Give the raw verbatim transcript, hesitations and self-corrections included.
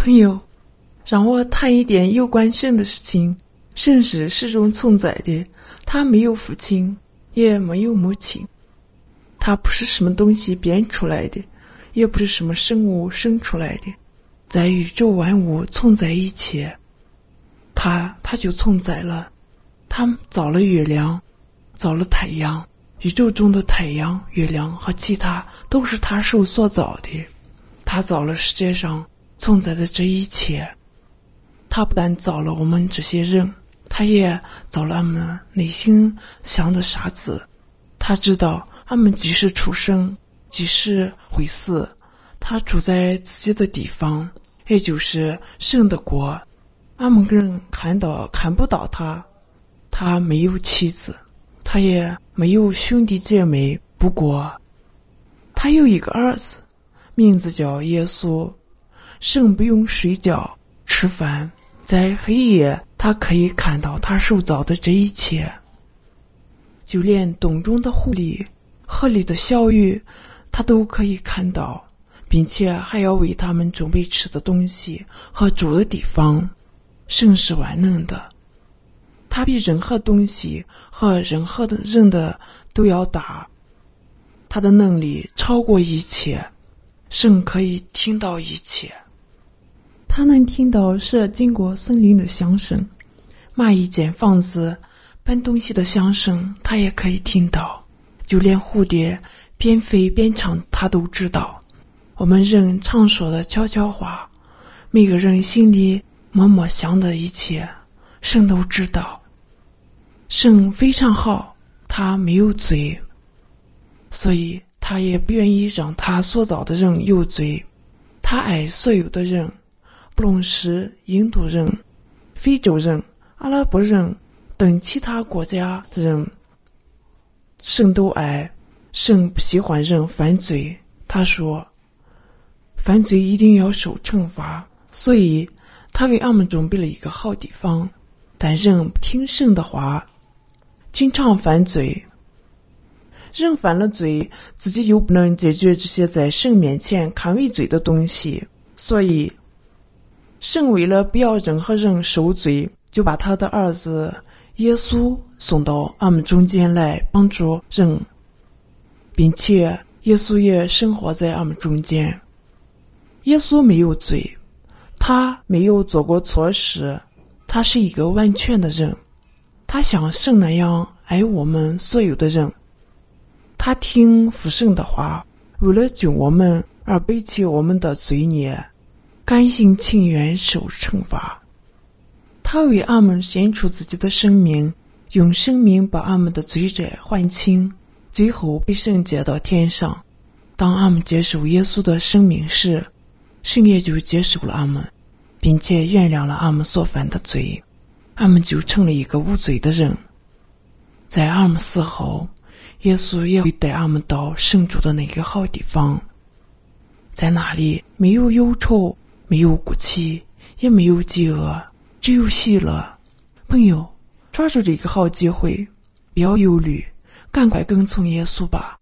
朋友，让我谈一点有关神的事情。神是始终存在的，他没有父亲，也没有母亲，他不是什么东西编出来的，也不是什么生物生出来的。在宇宙万物存在一切，他他就存在了。他造了月亮，造了太阳，宇宙中的太阳、月亮和其他都是他手所造的。他造了世界上存在的这一切。他不但造了我们这些人，他也造了我们内心想的傻子。他知道我们即使出生，即使会死，他住在自己的地方，也就是神的国。我们人看到看不到他，他没有妻子，他也没有兄弟姐妹，不过他有一个儿子，名字叫耶稣。神不用睡觉吃饭，在黑夜他可以看到他手造的这一切，就连洞中的狐狸、河里的小鱼他都可以看到，并且还要为他们准备吃的东西和住的地方。神是万能的，他比任何东西和任何的人的都要大，他的能力超过一切。神可以听到一切，他能听到蛇经过森林的响声，蚂蚁建房子搬东西的响声他也可以听到，就连蝴蝶边飞边唱他都知道。我们人常说的悄悄话，每个人心里默默想的一切，神都知道。神非常好，他没有罪，所以他也不愿意让他所造的人有罪。他爱所有的人，不论是印度人、非洲人、阿拉伯人等其他国家的人，神都爱。神不喜欢人犯罪，他说犯罪一定要受惩罚，所以他为我们准备了一个好地方。但人不听神的话，经常犯罪。人犯了罪，自己又不能解决这些在神面前看为罪的东西，所以神为了不要任何人受罪，就把他的儿子耶稣送到我们中间来帮助人，并且耶稣也生活在我们中间。耶稣没有罪，他没有做过错事，他是一个完全的人，他像神那样爱我们所有的人。他听父神的话，为了救我们而背起我们的罪孽，甘心情愿受惩罚。他为我们献出自己的生命，用生命把我们的罪债还清，最后被神接到天上。当我们接受耶稣的生命时，神也就接受了我们，并且原谅了我们所犯的罪，我们就成了一个无罪的人。在我们死后，耶稣也会带我们到神住的那个好地方，在那里没有忧愁，没有哭泣，也没有饥饿，只有喜乐。朋友，抓住这个好机会，不要忧虑，赶快跟从耶稣吧。